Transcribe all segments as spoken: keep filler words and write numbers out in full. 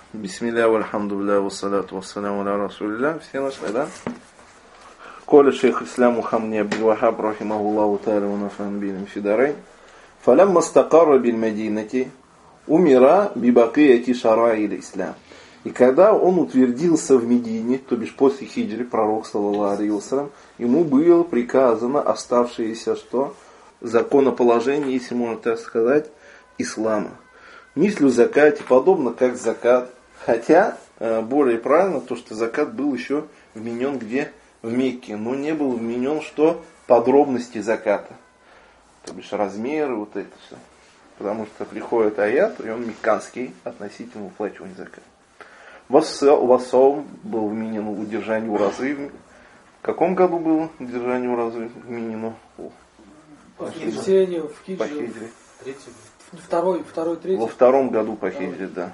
Бисмилля, вальхамдулилля, вассаляту вассаляму аля расулилля. Все нашли, да? Коля шейх ислам Мухаммад Абдул Вахаб, рахимахуллаху та'аля, ва нафан бихим фи дарайн. Фалямма стакарра биль Мадинати, умира бибакияти шараи ислам. И когда он утвердился в Медине, то бишь после хиджры, пророк, саллаллаху алейхи вассалям, ему было приказано оставшиеся что? Законоположение, если можно так сказать, ислама. Мислю закате, подобно как закат. Хотя, более правильно, то, что закат был еще вменен где? В Мекке. Но не был вменен, что? Подробности заката. То бишь размеры, вот это все. Потому что приходит аят, и он мекканский, относительно уплачивания заката. Вассаум был вменен удержанию уразы. В каком году было удержание уразы вменено? По хиджре. По хиджре. Второй, второй, третий. Во втором году по хиджре, да.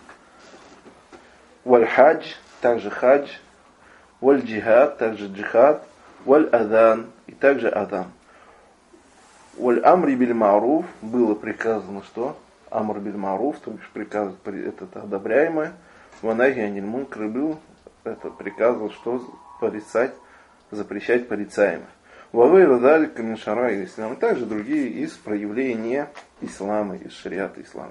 Валь хадж, также хадж. Валь джихад, также джихад. Валь адан, и также адан. Валь амри биль маруф, было приказано что? Амр биль маруф, то бишь приказ, это одобряемое. Ванахи аниль мункар, был это приказано что? Порицать, запрещать порицаемое. Вавейра далика мин шараи ислам, и также другие из проявления ислама, из шариата ислама.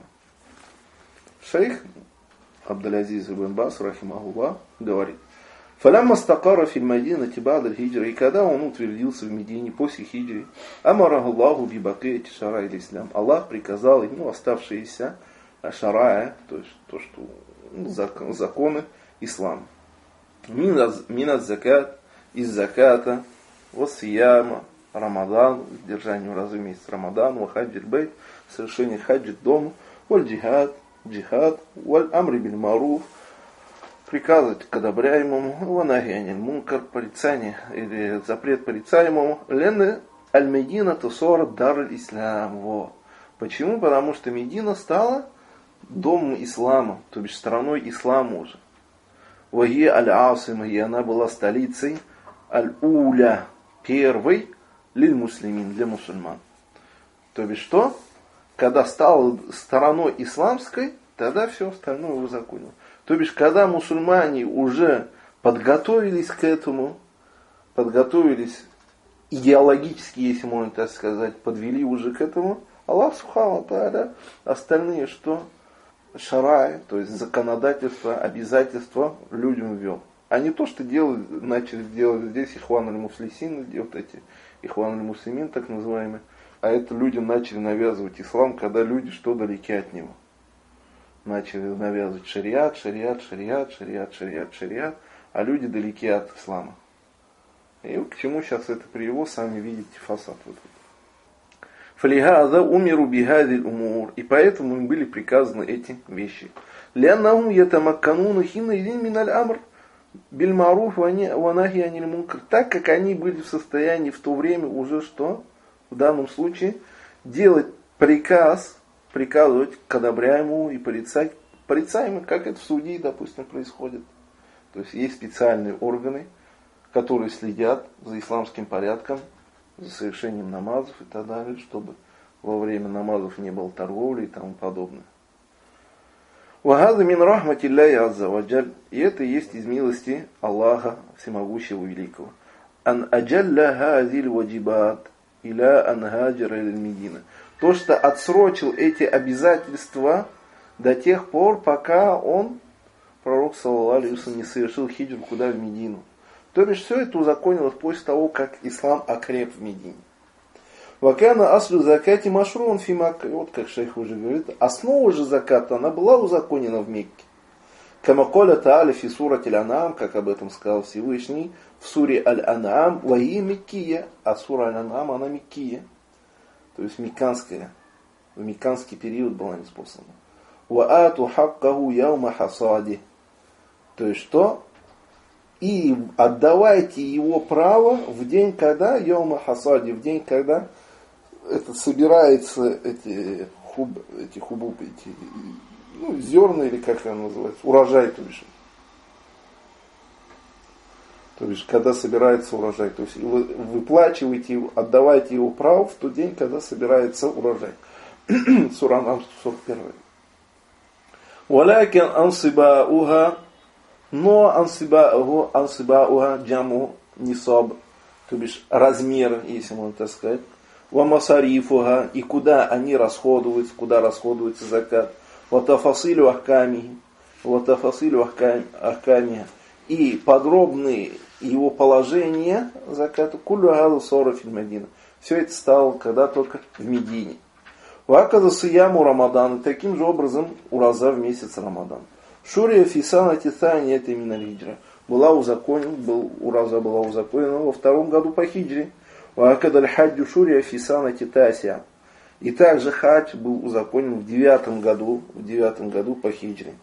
Шейх Абдул-Азиз ибн Бас, рахимахуллах, говорит: Фалямма стакара филь Мадинати ба'да хиджра, и когда он утвердился в Медине после хиджри, амараху Аллаху би бакияти шараи ислам, Аллах приказал ему оставшиеся шарая, то есть то, что закон, законы ислама. Минат закат, из заката, вассияма, Рамадан, сдержанию разы месяц Рамадан, вахаджир бейт, совершение хаджи дому, валь джихад, джихад, валь амри биль маруф, приказывать к одобряемому, ванахи аниль мункар, порицание или запрет порицаемому, лены аль-Медина тусора дар ислам. Вот. Почему? Потому что Медина стала домом ислама, то бишь страной ислама уже. Вахи аль-Асима, и она была столицей аль-Уля, первый, лиль муслимин, для мусульман. То бишь что? Когда стала стороной исламской, тогда все остальное узаконило. То бишь, когда мусульмане уже подготовились к этому, подготовились идеологически, если можно так сказать, подвели уже к этому, Аллах субхану ва тааля остальные что? Шарай, то есть законодательство, обязательства людям ввел. А не то, что делали, начали делать здесь ихван аль-муслисин, вот эти ихван аль-муслимин, так называемые. А это людям начали навязывать ислам, когда люди что далеки от него. Начали навязывать шариат, шариат, шариат, шариат, шариат, шариат, а люди далеки от ислама. И к чему сейчас это привело, сами видите фасад. Вот. Фалихаза умиру бихадиль умур. И поэтому им были приказаны эти вещи. Ляннахум ятамаккануна хинна идин миналь амр биль маруф ванахи аниль мункар. Так как они были в состоянии в то время уже что? В данном случае делать приказ, приказывать к одобряемому и порицать порицаемому, как это в Судии, допустим, происходит. То есть есть специальные органы, которые следят за исламским порядком, за совершением намазов и так далее, чтобы во время намазов не было торговли и тому подобное. Вагаза мин рахматилляхи азза ва джаль. И это есть из милости Аллаха Всемогущего Великого. Ан аджалля хазиль ваджибат иля ан хаджара иль Медина. То, что отсрочил эти обязательства до тех пор, пока он, пророк саллаллаху алейхи вассалям, не совершил хиджру куда? В Медину. То бишь все это узаконилось после того, как ислам окреп в Медине. Вакана аслю закати машрун фи Макка. Вот как шейх уже говорит, основа же заката, она была узаконена в Мекке. Кама коля та'аля фи сурати аль-Ан'ам, как об этом сказал Всевышний, в суре Аль-Ан'ам, ваи Меккия, а сура Аль-Ан'ам, она Меккия. То есть мекканская, в мекканский период была неспослана. Ваату хаккаху яума хасади. То есть что? И отдавайте его право в день, когда яума хасади, в день, когда это собирается эти хуб, эти хубуб, эти ну, зерна или как это называется, урожай, то бишь. То есть, когда собирается урожай. То есть, вы выплачиваете его, отдавайте его право в тот день, когда собирается урожай. Сура Ан'ам сорок один. Валякин ансибауха, но ансибауха, ансибауха джаму нисаб, то бишь размер, если можно так сказать. Вамасарифуха, и куда они расходуются, куда расходуется закат. Ватафасилю ахками, ватафасилю ахками, и подробные его положения заката. Кулю агаду сора фильмадина. Все это стало когда только в Медине. Ваказа сияму Рамадан, и таким же образом ураза в месяц Рамадан. Шурия фисана титания это именно хиджра. Была узаконена, был, ураза была узаконена во втором году по хиджре. Ваказа аль-хаджу шурия фисана титасия. И также хадж был узаконен в девятом году, в девятом году по хиджре.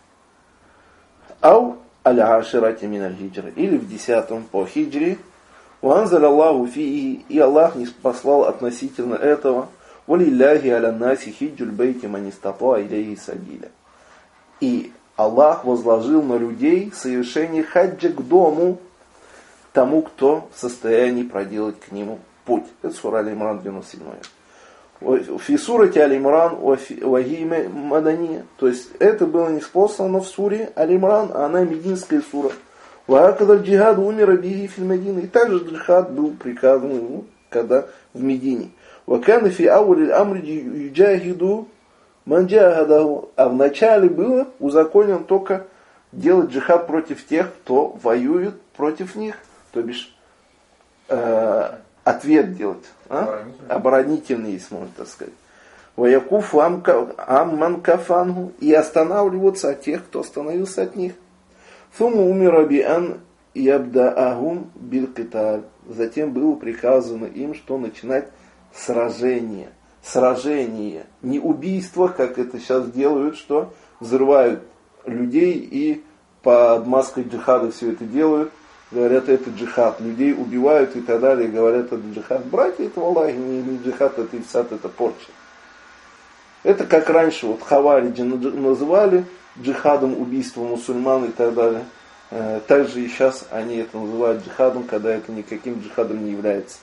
Ау аль-аширати мин аль-хиджра. Или в десятом по хиджре. Ванзаль Аллаху фии, и Аллах не послал относительно этого. Валилляхи аля наси хиджуль бейти манистата илейхи сабиля. И Аллах возложил на людей совершение хаджа к дому тому, кто в состоянии проделать к нему путь. Это сура Аль-Имран девяносто седьмая. Фи сурате Аль-Имран вагиме мадания. То есть это было не спослано в суре Аль-Имран, а она мединская сура. Ваакада джихад умер биги фил Медина. И также джихад был приказан ему, когда в Медине. Вакана фи аули амри юджахиду манджахадаху. А в начале было узаконен только делать джихад против тех, кто воюет против них. То бишь э, ответ делать. А? Оборонительный, если можно так сказать. Ваякуфу амман кафангу. И останавливаться от тех, кто остановился от них. Суму умира биан ябдаахум билкиталь. Затем было приказано им, что начинать сражение. Сражение. Не убийство, как это сейчас делают, что взрывают людей и под маской джихада все это делают. Говорят, это джихад. Людей убивают и так далее. Говорят, это джихад. Братья, это валлахи, не, не джихад, это ифсад, это порча. Это как раньше, вот хавариджи называли джихадом, убийством мусульман и так далее. Также и сейчас они это называют джихадом, когда это никаким джихадом не является.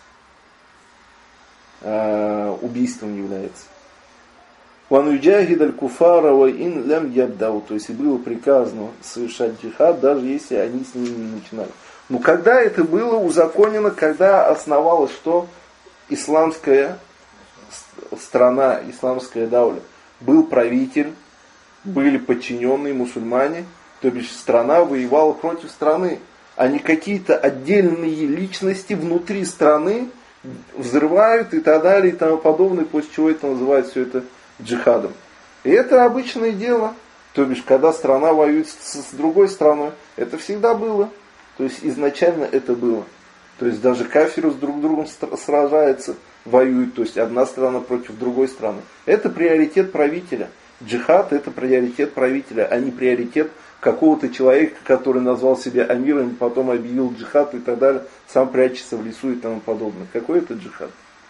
Убийством не является. Вануджахид аль-куфара ва ин лям ябдау. То есть и было приказано совершать джихад, даже если они с ними не начинали. Но когда это было узаконено, когда основалась что? Исламская страна, исламская дауля. Был правитель, были подчиненные мусульмане, то бишь страна воевала против страны, а не какие-то отдельные личности внутри страны взрывают и так далее и тому подобное, после чего это называют все это джихадом. И это обычное дело, то бишь когда страна воюет с, с другой страной, это всегда было, то есть изначально это было. То есть даже кафиры с друг другом сражаются, воюют, то есть одна страна против другой страны. Это приоритет правителя. Джихад это приоритет правителя, а не приоритет какого-то человека, который назвал себя амиром, потом объявил джихад и так далее, сам прячется в лесу и тому подобное. Какой это джихад?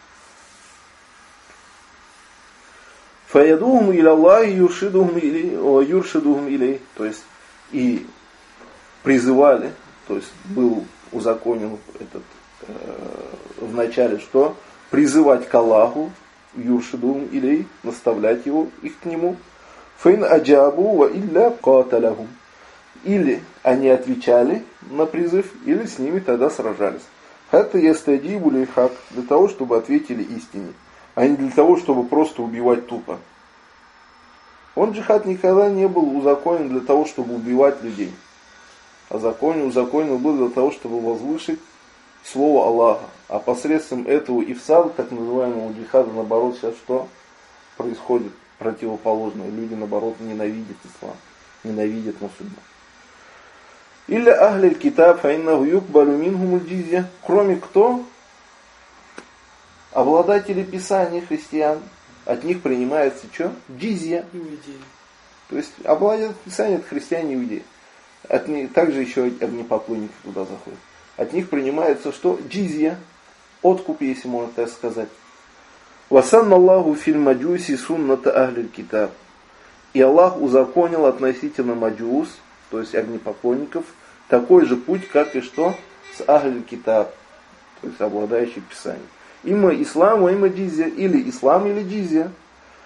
Фаядухум иля Аллахи юршидухум илей. То есть и призывали, то есть был узаконен этот э, в начале что? Призывать к Аллаху, юршидухум илей, наставлять его, их к нему. Фейн аджабу ва илля каталахум. Или они отвечали на призыв, или с ними тогда сражались. Это ястадибу лейхак, для того, чтобы ответили истине, а не для того, чтобы просто убивать тупо. Он джихад никогда не был узаконен для того, чтобы убивать людей. А закон узаконен был для того, чтобы возвысить слово Аллаха. А посредством этого ифсада, так называемого джихада, наоборот, сейчас что происходит? Противоположное. Люди, наоборот, ненавидят ислам, ненавидят мусульман. Или ахлиль китаб фаиннаху юкбалю минхумуль джизья. Кроме кто? Обладатели писания христиан. От них принимается что? Джизья. Иудеи. То есть обладатели писания это христиане и иудеи. От них, также еще огнепоклонники туда заходят. От них принимается что? Джизья. Откуп, если можно так сказать. Васанна Аллаху филь маджуси сунната ахлиль китаб. И Аллах узаконил относительно маджус, то есть огнепоклонников, такой же путь, как и что? С ахлиль китаб, то есть обладающий писанием. Има ислам, има джизья, или ислам, или джизья.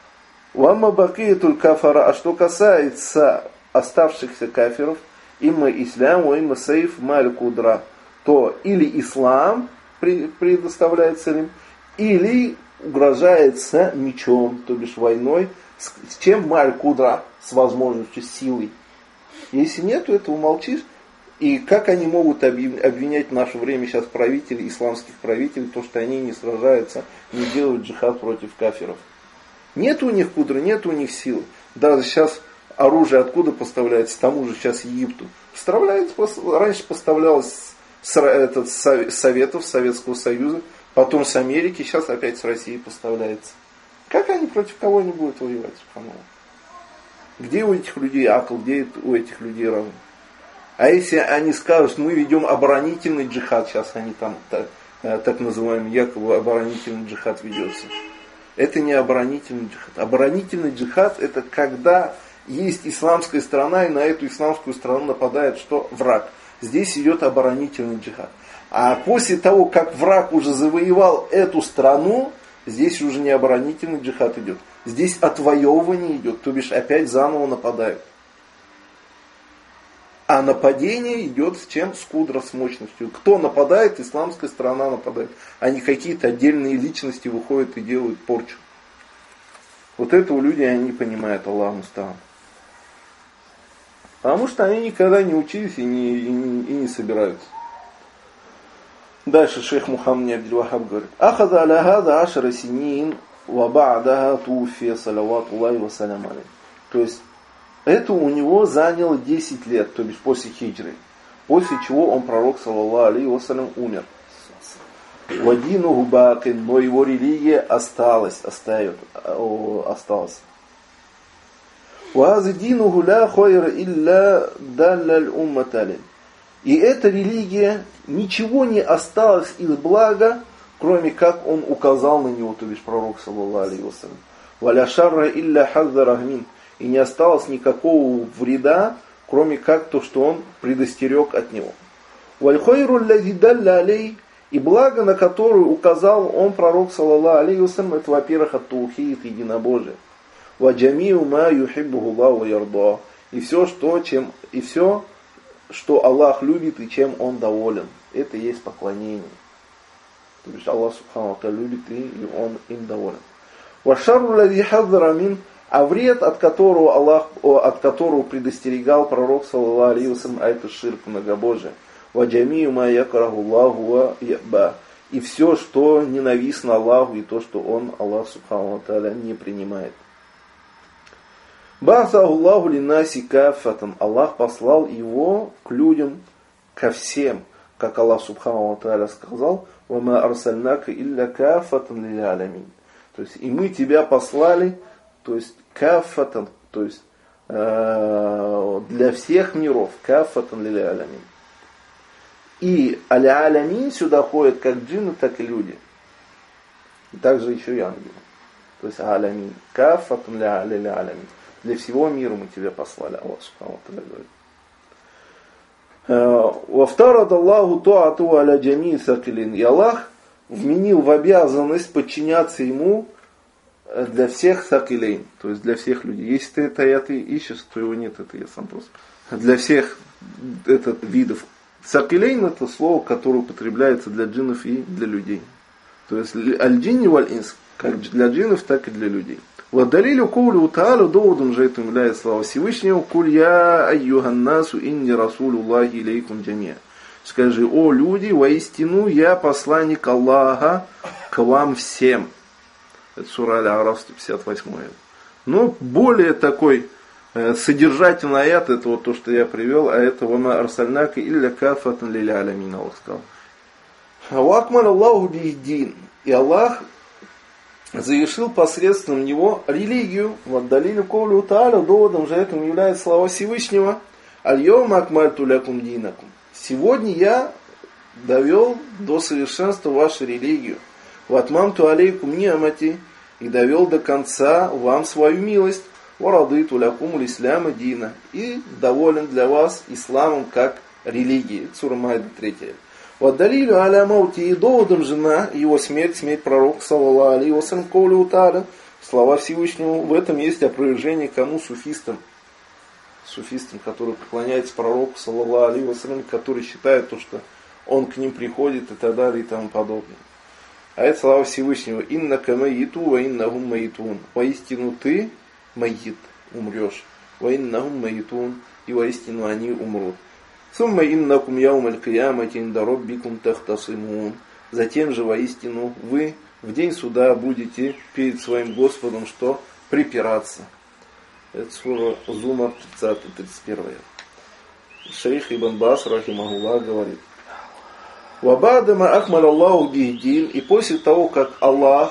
Вамма бакиятуль кафара, а что касается оставшихся кафиров, имма ислам, имма сейф, маль кудра, то или ислам предоставляется им, или угрожается мечом, то бишь войной, с, с чем маль кудра, с возможностью, с силой. Если нету этого, молчишь. И как они могут обвинять в наше время сейчас правителей, исламских правителей, то, что они не сражаются, не делают джихад против кафиров. Нет у них кудры, нет у них силы. Даже сейчас оружие откуда поставляется, тому же сейчас Египту. Поставляется, раньше поставлялось с, этот, с Советов, Советского Союза, потом с Америки, сейчас опять с России поставляется. Как они против кого не будут воевать? Где у этих людей акл, где у этих людей разум? А если они скажут, мы ведем оборонительный джихад, сейчас они там так, так называемый якобы оборонительный джихад ведется. Это не оборонительный джихад. Оборонительный джихад это когда есть исламская страна, и на эту исламскую страну нападает что? Враг. Здесь идет оборонительный джихад. А после того, как враг уже завоевал эту страну, здесь уже не оборонительный джихад идет. Здесь отвоевывание идет, то бишь опять заново нападают. А нападение идет с чем? С кудра, с мощностью. Кто нападает? Исламская сторона нападает. А не какие-то отдельные личности выходят и делают порчу. Вот этого люди они не понимают, Аллах мустаан. Потому что они никогда не учились и не, и не, и не собираются. Дальше шейх Мухаммад Абдул-Вахаб говорит. Ахаза аля хаза ашара синин ва ба'даха туфия салаватуллахи ва салям алейхи. То есть это у него заняло десять лет, то бишь после хиджры. После чего он, пророк, саллаллаху алейхи вассалям, умер. Вадину губакин, но его религия осталась, остает, осталась. Вазидину гуля хойра илля далляль умматали. И эта религия, ничего не осталось из блага, кроме как он указал на него, то бишь пророк, саллаллаху алейхи вассалям. Валя шарра илля хаззарахмин. И не осталось никакого вреда, кроме как то, что он предостерег от него. Валь-хойру лади далля алей, и благо, на которое указал он, пророк, саллаллаху алейхи вассалям, это, во-первых, ат-таухид, единобожие. Ва-джамиу ма юхиббуху Аллаху ярда. И все, что, чем, и все, что Аллах любит и чем Он доволен. Это и есть поклонение. То есть Аллах субхану ва тааля любит и Он им доволен. Ва-шарру лади хаззара мин. А вред, от которого Аллах, от которого предостерегал пророк, саллаллаху алейхи вассалям, а это ширк, многобожие. Ваджамию ма якраху Аллаху ва яба. И все, что ненавистно Аллаху, и то, что Он, Аллах субхану ва тааля, не принимает. Ба'саху Аллаху линнаси каффатан. Аллах послал его к людям, ко всем. Как Аллах субхану ва тааля сказал, ва ма арсальнака илля каффатан лил алямин. То есть, и мы тебя послали, то есть каффатан, то есть э, для всех миров, каффатан лил алямин. И аля-алямин сюда ходят как джинны, так и люди. И также еще и ангелы. То есть алямин, каффатан лил алямин. Для всего мира мы тебя послали, Аллах субхану ва тааля говорит. Вафтарад Аллаху туату аля джами сакилин. И Аллах вменил в обязанность подчиняться ему для всех сакилейн, то есть для всех людей. Если ты это аят ищешь, то его нет, это я сам просто. Для всех этот, видов. Сакилейн это слово, которое употребляется для джиннов и для людей. То есть аль-джинни валь-инс, как для джиннов, так и для людей. Вадалилю кулю та'алю, доводом же это является слава Всевышнего, куль я айюханнасу инни расулуллахи илейкум джамия. Скажи, о люди, воистину я посланник Аллаха к вам всем. Это сура Аль-А'раф, сто пятьдесят восьмой. Но более такой э, содержательный аят, это вот то, что я привел, а это «Вама арсальнака илля каффатан лил алямин», Аллах сказал. «Вакман Аллаху бихдин». И Аллах завершил посредством него религию. «Ваддалилю ковлю та'аля», доводом же этому является слава Всевышнего. «Аль-йома акмальту лякум динакум». Сегодня я довел до совершенства вашу религию. «Ватмамту алейкум ни'мати», и довел до конца вам свою милость. «Варадыту лякуму лисляма дина», и доволен для вас исламом как религией. Сура Майда третья. «Ваддалилю аля маути», и доводом жена его смерть, смерть пророка, саллаллаху алейхи вассалям, ковлю та'аля, слова Всевышнему. В этом есть опровержение кому? Суфистам. Суфистам, которые поклоняются пророку, саллаллаху алейхи ва саллям, которые считают, то, что он к ним приходит и так далее и тому подобное. А это слова Всевышнего. «Иннака маиту, ва иннахум маитун». Воистину ты маит, умрешь. «Ва иннахум маитун». И воистину они умрут. «Сумма иннакум яумаль киямати инда роббикум тахтасимун». Затем же воистину вы в день суда будете перед своим Господом что? Припираться. Это сура Зумар тридцать тридцать один. Шейх Ибн Баз рахимахуллах говорит: «Вабадама акмаль Аллаху бихдин». И после того, как Аллах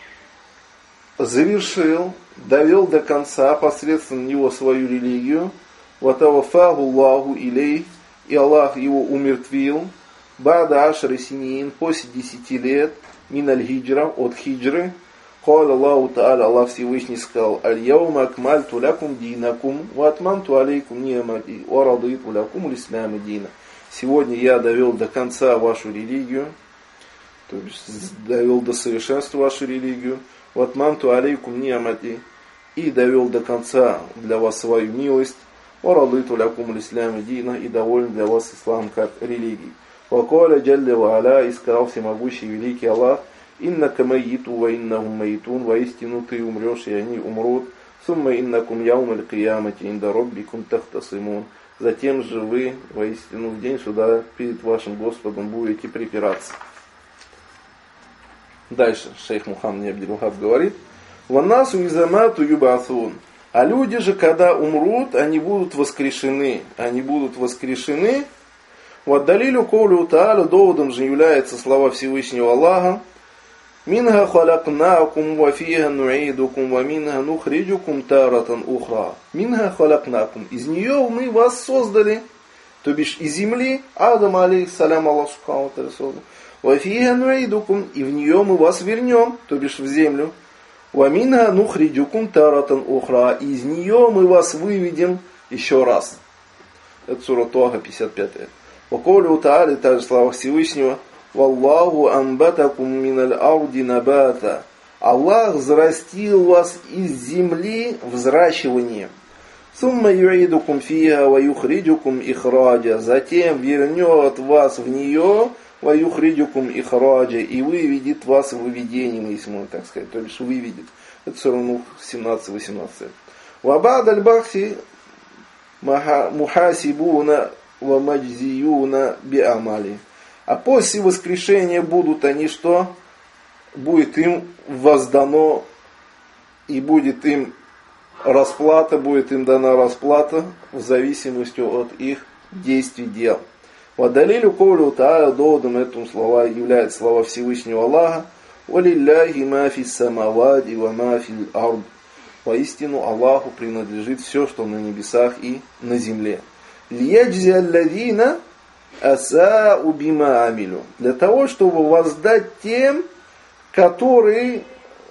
завершил, довел до конца посредством него свою религию, ватавафаху Аллаху илей, и Аллах его умертвил, бада ашри синин, после десяти лет, миналь хиджра, от хиджры, кал Аллаху та'аля, Аллах Всевышний сказал: аль-яума акмальту лякум динакум, ва атмамту алейкум ни'мати, ва радиту лякум аль-исляма дина. Сегодня я довел до конца вашу религию, то есть довел до совершенства вашу религию, ва атмамту алейкум ни'мати, и довел до конца для вас свою милость, ва радиту лякум аль-исляма дина, и доволен для вас ислам как религий. Ва каля джалля ва аля, и сказал всемогущий великий Аллах: «Иннака маиту, ва иннахум маитун». Воистину ты умрешь, и они умрут. «Сумма иннакум яумаль киямати инда роббикум тахтасимун». Затем же вы, воистину, в день суда перед вашим Господом будете припираться. Дальше шейх Мухаммад Абдул-Вахаб говорит: «Ваннасу изамату юбасун». А люди же, когда умрут, они будут воскрешены. Они будут воскрешены. «Ваддалилю ковлю та'аля», доводом же является слова Всевышнего Аллаха: «Минха халакнакум, ва фиха нуидукум, ва минха нухриджукум таратан ухра». «Минха халакнакум», из нее мы вас создали, то бишь из земли, Адам алейхиссалям, Аллах субхану ва тааля создал. «Ва фиха нуидукум», и в нее мы вас вернем, то бишь в землю. «Ва минха нухриджукум таратан ухра», и из нее мы вас выведем еще раз. Это сура Таха, пятьдесят пятая. «Ва ковлю та'аля», также слова Всевышнего: «Валлаху амбатакум миналь арди набата». Аллах взрастил вас из земли взращиванием. «Сумма юидукум фиха ва юхриджукум ихраджа». Затем вернет вас в нее, ва юхриджукум ихраджа, и выведет вас выведением, если можно так сказать, то бишь выведет. Это сура Нух семнадцать восемнадцать. «Вабад аль-бахси мухасибуна ва маджзиюна би'амали». А после воскрешения будут они что? Будет им воздано, и будет им расплата, будет им дана расплата в зависимости от их действий, дел. Вадалилю ковлю та'аля, доводом этому слова является слова Всевышнего Аллаха: «Валилляхи ма фис самавати ва ма фил ард». Воистину Аллаху принадлежит все, что на небесах и на земле. «Лияджзи алладина асау бима амилю», для того, чтобы воздать тем, которые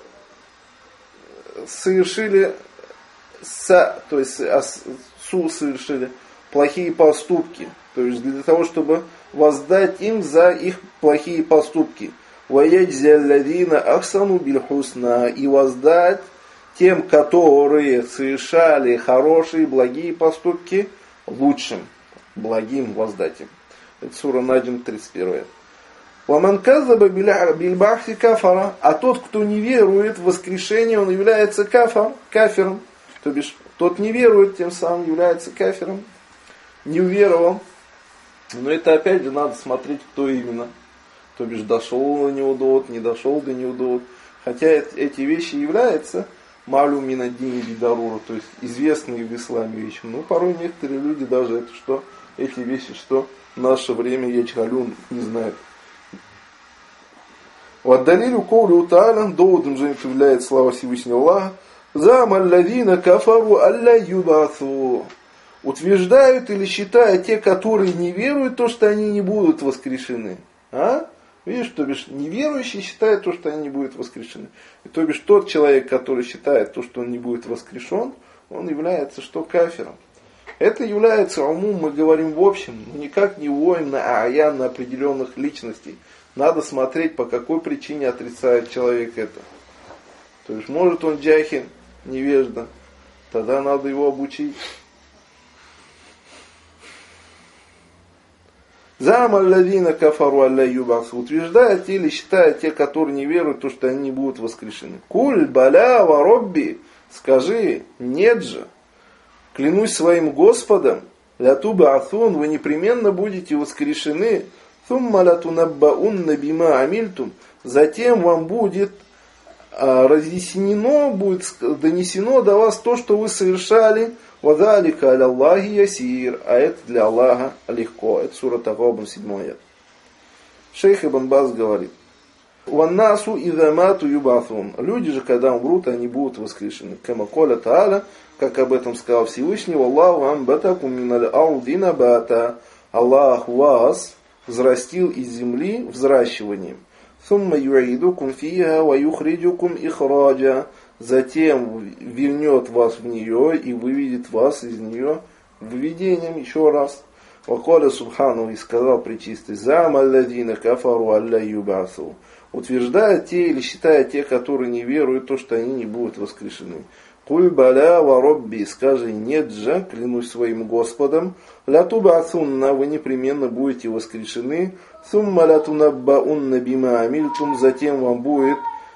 совершили са, то есть су совершили плохие поступки, то есть для того, чтобы воздать им за их плохие поступки. «Ваяджзи алладина ахсану биль хусна», и воздать тем, которые совершали хорошие, благие поступки, лучшим, благим воздать им. Это сура Наджм тридцать один. «Ваман казаба бильбахси кафара», а тот, кто не верует в воскрешение, он является кафар, кафиром. То бишь, тот не верует, тем самым является кафиром, не уверовал. Но это опять же надо смотреть, кто именно. То бишь, дошел до него довод, не дошел до него довод. Хотя эти вещи являются малю минаддини бидарура, то есть известные в исламе вещи. Но порой некоторые люди даже это что, эти вещи, что в наше время ячхалюн не знают. «Ваддалилю ковлю та'аля», доводом же является слава Всевышнего Аллаха: «Зама алладина кафару алля юбасу». Утверждают или считают те, которые не веруют, то, что они не будут воскрешены. А? Видишь, то бишь неверующий считает то, что они не будут воскрешены. И то бишь тот человек, который считает то, что он не будет воскрешен, он является что? Кафиром. Это является умум, мы говорим в общем, никак не воим на аян, на определенных личностей. Надо смотреть, по какой причине отрицает человек это. То есть, может он джахин, невежда, тогда надо его обучить. Зам аллазина кафару алля юбасу. Утверждают или считают те, которые не веруют, то, что они не будут воскрешены. Куль баля ва робби. Скажи, нет же. Клянусь своим Господом, лятуба атун, вы непременно будете воскрешены. Сумма латунаббаунна бима амильтум. Затем вам будет а, разъяснено, будет донесено до вас то, что вы совершали. Вадалика аля Аллахи ясир. А это для Аллаха легко. Это сура Тагаабун, седьмой аят. Шейх Ибн Баз говорит. Ваннасу идамату юбаthун. Люди же, когда умрут, они будут воскрешены. Кама коля та'аля, как об этом сказал Всевышний, Аллаху амбатакум миналь ауди набата. Аллах вас взрастил из земли взращиванием. Сумма ю'идукум фиха ва юхриджукум ихраджа. Затем вернет вас в нее и выведет вас из нее выведением еще раз. Вакаля Субхану, и сказал Пречистый, зам алладина кафару алля юбасу. Утверждают те или считают те, которые не веруют, то, что они не будут воскрешены. Куль баля ва робби, скажи, нет же, клянусь своим Господом, ля тубасунна, вы непременно будете воскрешены, сумма ля тунаббаунна бима амильтум, затем вам будет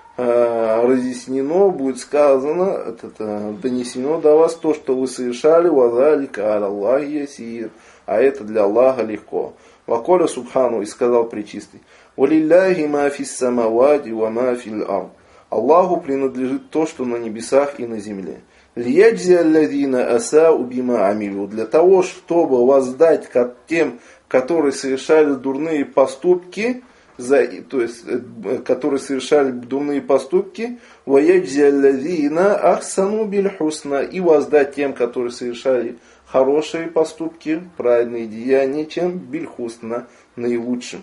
э, разъяснено, будет сказано, это, это, донесено до вас то, что вы совершали, вазалика аля Аллахи ясир, а это для Аллаха легко. Ваколя Субхану, и сказал Пречистый, «Валилляхи ма фис самавати ва ма фил ард». Аллаху принадлежит то, что на небесах и на земле. «Лияджзи алладина асау бима амилю». Для того, чтобы воздать тем, которые совершали дурные поступки, за, то есть, которые совершали дурные поступки, «Ваяджзи алладина ахсану биль хусна». И воздать тем, которые совершали хорошие поступки, праведные деяния, чем биль хусна, наилучшим.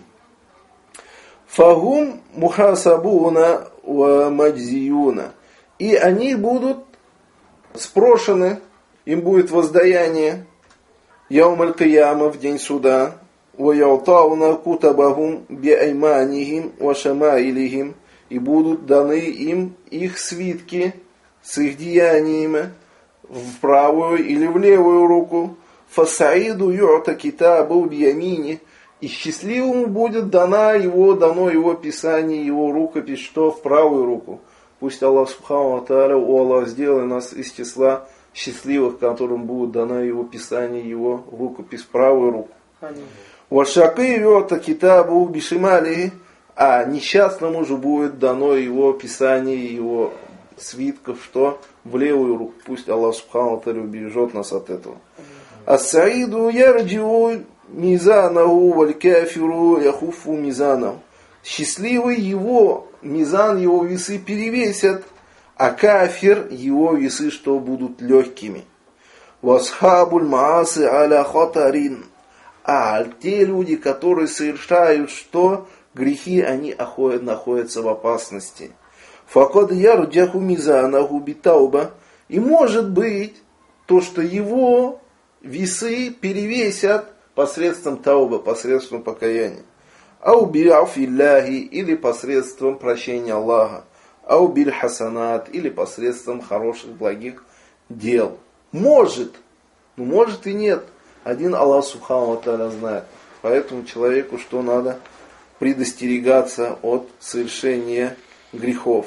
Фагум мухасабуна ва маджзиюна. И они будут спрошены, им будет воздаяние яум аль-кияма, в день суда, ва яутауна кутабахум биайманихим ва шамаилихим, и будут даны им их свитки с их деяниями в правую или в левую руку. Фасаиду ю'та китабу бьямини. И счастливому будет дана его, дано его писание, его рукопись, что в правую руку. Пусть Аллах Субхану ва Тааля, о Аллах, сделай нас из числа счастливых, которым будет дана его писание, его рукопись в правую руку. Вашакы ю'та китабу бишимали. А несчастному же будет дано его писание, его свитков, что в левую руку. Пусть Аллах Субхану ва Тааля убережет нас от этого. Ас-саиду ярджиу мизанаху валь кафиру яхуфу мизанаху. Счастливый его мизан, его весы перевесят, а кафир его весы что будут легкими. Васхабуль мааси аля хатарин. А те люди, которые совершают что? Грехи, они находятся в опасности. Факад ярджаху мизанаху битауба. И может быть, то, что его весы перевесят посредством тауба, посредством покаяния. Ау би'афилляхи, или посредством прощения Аллаха. Ау биль хасанат, или посредством хороших, благих дел. Может, ну может и нет. Один Аллах Субхану ва Тааля знает. Поэтому человеку что надо? Предостерегаться от совершения грехов.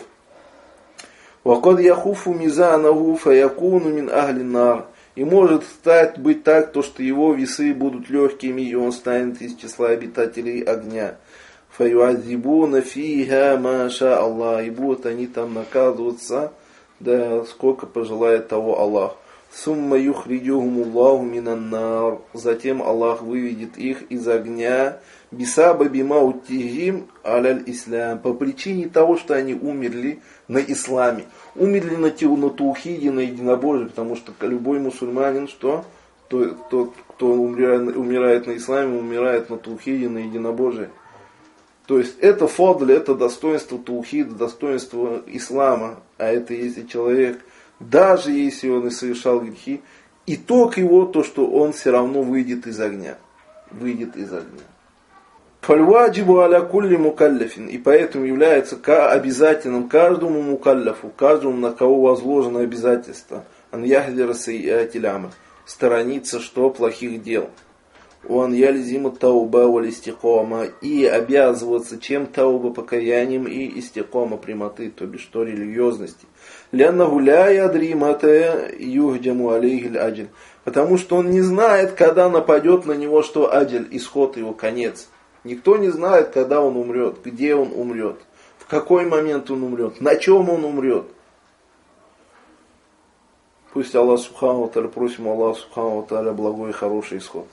Вакад яхуфу мизанаху фаякуну мин ахли нар. И может стать быть так, то, что его весы будут легкими, и он станет из числа обитателей огня. Фаюазибуна фиха маша Аллах. И будут они там наказываться, да сколько пожелает того Аллах. Сумма юхриджухумуллаху минаннар. Затем Аллах выведет их из огня. Бисаба бимаутихим аляль ислам. По причине того, что они умерли на исламе. Умерли на таухиде, на единобожии, потому что любой мусульманин, что? Тот, тот кто умирает, умирает на исламе, умирает на таухиде, на единобожии. То есть это фадль, это достоинство таухида, достоинство ислама. А это если человек, даже если он и совершал грехи, итог его то, что он все равно выйдет из огня. Выйдет из огня. Фальваджибу аля кулли мукалляфин. И поэтому является обязательным каждому мукалляфу, каждому, на кого возложено обязательство. Ан яхдира сайяатиль амр. Сторониться что? Плохих дел. Уан яльзима тауба валь истикома. И обязываться чем тауба, покаянием, и истикома, прямоты, то бишь что религиозности. Лянна гуля ядри мата юхдяму алейхиль аджель. Потому что он не знает, когда нападет на него что аджель, исход его, конец. Никто не знает, когда он умрет, где он умрет, в какой момент он умрет, на чем он умрет. Пусть Аллах Субхану ва Тааля, просим Аллаха Субхану ва Тааля благой и хороший исход.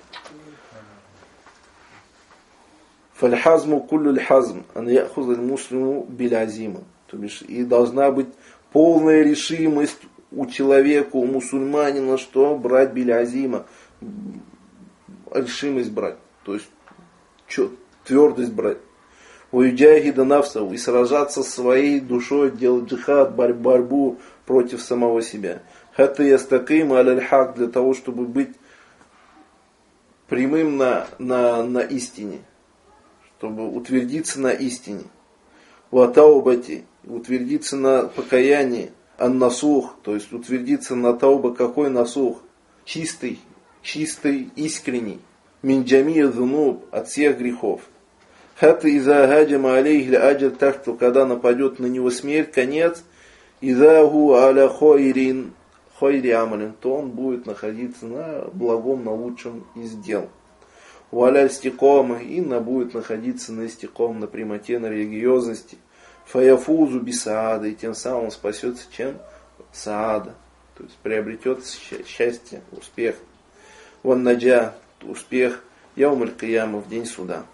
Фальхазму куллю льхазм, ан яхузаль муслиму билязима. То бишь, и должна быть полная решимость у человека, у мусульманина, что брать билязима, решимость брать, то есть твердость брать. Уюджахида нафсаву, и сражаться своей душой, делать джихад, борьбу против самого себя. Хатта ястаким аль-хак, для того, чтобы быть прямым на, на, на истине, чтобы утвердиться на истине. Ватаубати, утвердиться на покаянии. Ан-насух, то есть утвердиться на тауба, какой насух? Чистый, чистый, искренний. Минджамия зунуб, от всех грехов. Хатта иза гаджама алейхи аджаль, так что когда нападет на него смерть, конец, иза гу аля хойрин, хойри амалин, то он будет находиться на благом, на лучшем из дел. Валя стикома, и на будет находиться на стиком, на прямоте, на религиозности. Фаяфузу бисаада, и тем самым спасется чем? Саада, то есть приобретет счастье, успех. Ван наджа, успех, яум аль-кияма, в день суда.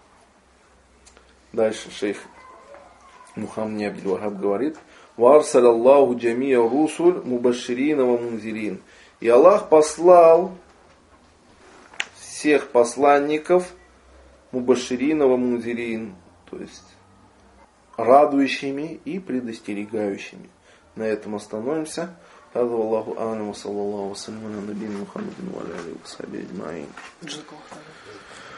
Дальше шейх Мухаммад Абдул-Вахаб говорит: Варсаль Аллаху джамия русуль мубаширина ва мунзирин. И Аллах послал всех посланников мубаширина ва мунзирин, то есть радующими и предостерегающими. На этом остановимся. هذا والله أعلم وصلى الله وسلم على نبينا محمد وعلى آله وصحبه أجمعين.